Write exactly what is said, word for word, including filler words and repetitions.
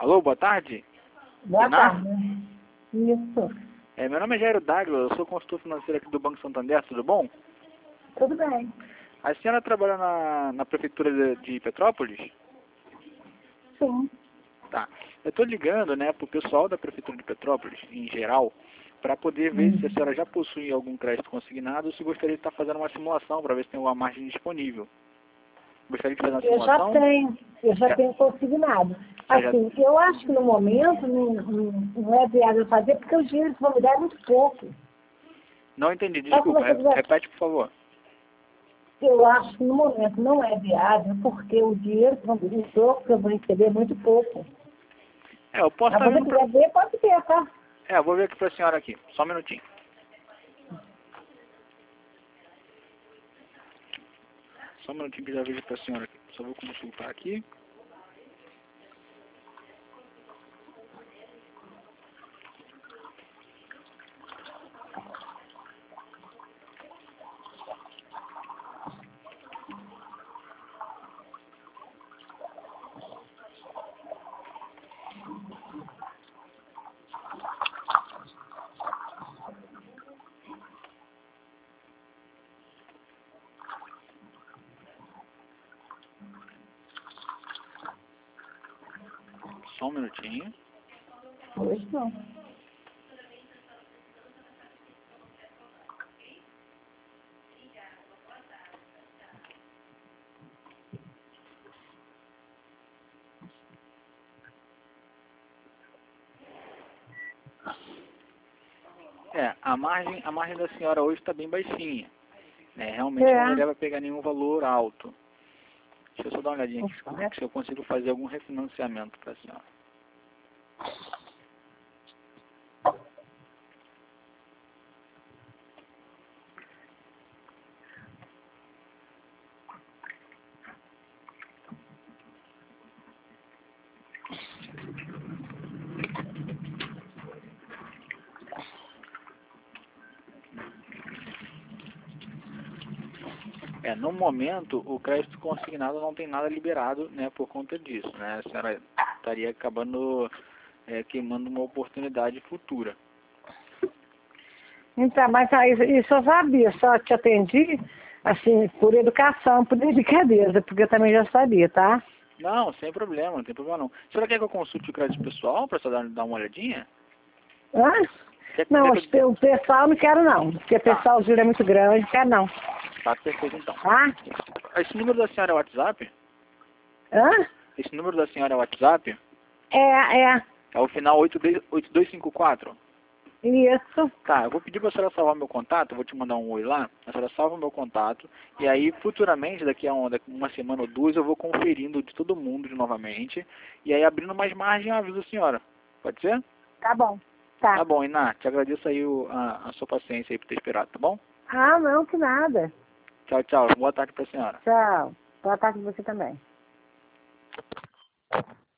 Alô, boa tarde. Boa Iná? tarde. Isso. É, meu nome é Jairo Dáguila, eu sou consultor financeiro aqui do Banco Santander, tudo bom? Tudo bem. A senhora trabalha na, na prefeitura de, de Petrópolis? Sim. Tá. Eu estou ligando, né, para o pessoal da prefeitura de Petrópolis, em geral, para poder ver Hum. se a senhora já possui algum crédito consignado ou se gostaria de estar fazendo uma simulação para ver se tem uma margem disponível. Gostaria de fazer uma Eu já simulação? tenho, eu já É. tenho consignado. Você já- Assim, eu acho que no momento não, não, não é viável fazer, porque o dinheiro que vão me dar é muito pouco. Não entendi, Só se desculpa. você Re- quiser, Repete, por favor. eu acho que no momento não é viável, porque o dinheiro que vão me dar, o que eu vou receber é muito pouco. É, eu posso Mas estar se você vendo pra... quiser ver, pode ver, tá? É, eu vou ver aqui para a senhora aqui. Só um minutinho. Só um minutinho que eu já vejo para a senhora aqui. Só vou consultar aqui. Só um minutinho. Hoje não. É, a margem, a margem da senhora hoje está bem baixinha. Né? Realmente não É. daria para pegar nenhum valor alto. Deixa eu só dar uma olhadinha aqui Ufa. se eu consigo fazer algum refinanciamento para a senhora. É, no momento, o crédito consignado não tem nada liberado, né, por conta disso, né? A senhora estaria acabando é, queimando uma oportunidade futura. Então, mas aí, isso eu sabia, só te atendi, assim, por educação, por delicadeza, porque eu também já sabia, tá? Não, sem problema, não tem problema não. A senhora quer que eu consulte o crédito pessoal para a senhora dar, dar uma olhadinha? Hã? Quer, Não, quer que eu... o pessoal não quero não, porque o Tá, pessoal jura é muito grande, não quero não. tá perfeito então. Tá? Esse número da senhora é o WhatsApp? Hã? Esse número da senhora é o WhatsApp? É, é, É o final oito dois cinco quatro? isso, Tá, eu vou pedir para a senhora salvar meu contato, eu vou te mandar um oi lá, a senhora salva o meu contato, e aí futuramente, daqui a uma, daqui a uma semana ou duas, eu vou conferindo de todo mundo de novamente, e aí abrindo mais margem, eu aviso a senhora. Pode ser? tá bom, tá. Tá bom, Iná, te agradeço aí o, a, a sua paciência aí por ter esperado, tá bom? Ah, não, que nada. Tchau, tchau, boa tarde para a senhora. Tchau. Boa tarde pra você também.